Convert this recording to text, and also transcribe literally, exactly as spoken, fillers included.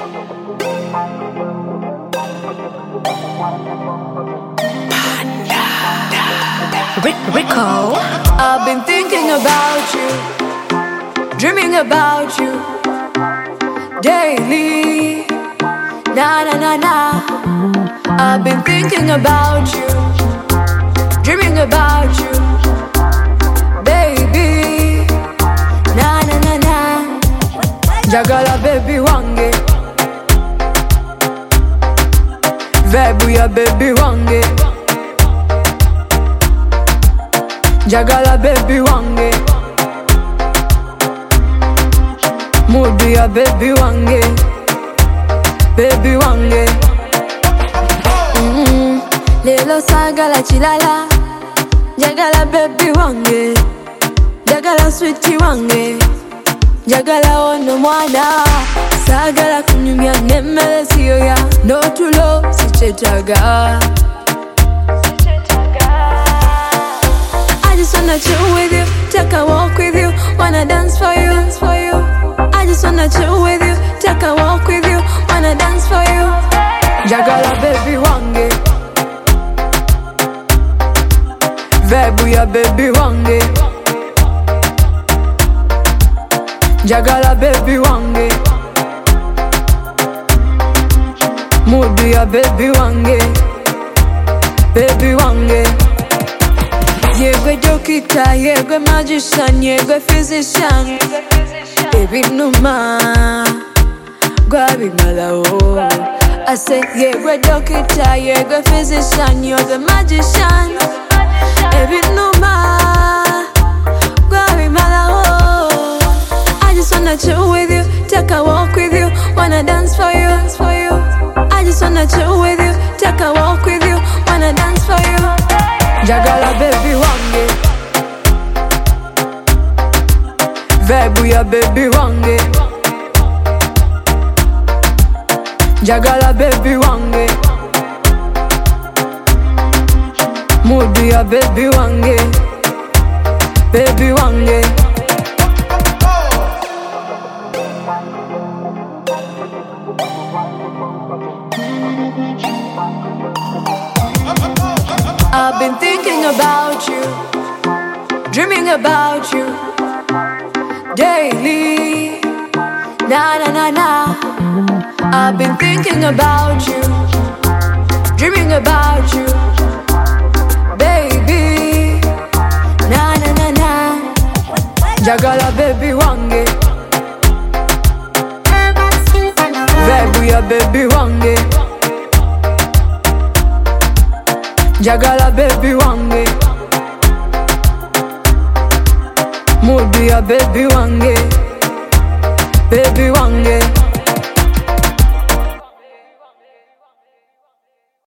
Rico. I've been thinking about you, dreaming about you daily. Na na na na. I've been thinking about you, dreaming about you, baby. Na na na na. Jagala baby wange, Vebu ya baby wange. Jagala baby wange, Mudu ya baby wange, baby wange. mm-hmm. Lelo sagala chilala, Jagala baby wange, Jagala sweetie wange, Jagala ono mwana. Sagala kunyumya nemele siyo ya, no tulo sichetaga. I just wanna chill with you, take a walk with you, wanna dance for you, dance for you. I just wanna chill with you, take a walk with you, wanna dance for you. Jagala baby wange, Vebu ya baby wange. Jagala baby wange, Mudu ya baby wange, baby wange. Yegwe dokita, yegwe magician, yegwe physician. Baby numa, gwabi malao. I say yegwe dokita, yegwe physician, you're the magician. Baby numa, gwabi malao. I just wanna chill with you, take a walk with you, wanna dance for you, dance for you. I just wanna chill with you, take a walk with you, wanna dance for you. Jagala baby wange, Vebu ya baby wange. Jagala baby wange, Mudu ya baby wange, baby wange. I've been thinking about you, dreaming about you daily. Na na na na. I've been thinking about you, dreaming about you, baby. Na na na na. Jagala baby wange, Vebu ya baby wange. Jagala baby wange, Mudu ya baby wange, baby wange.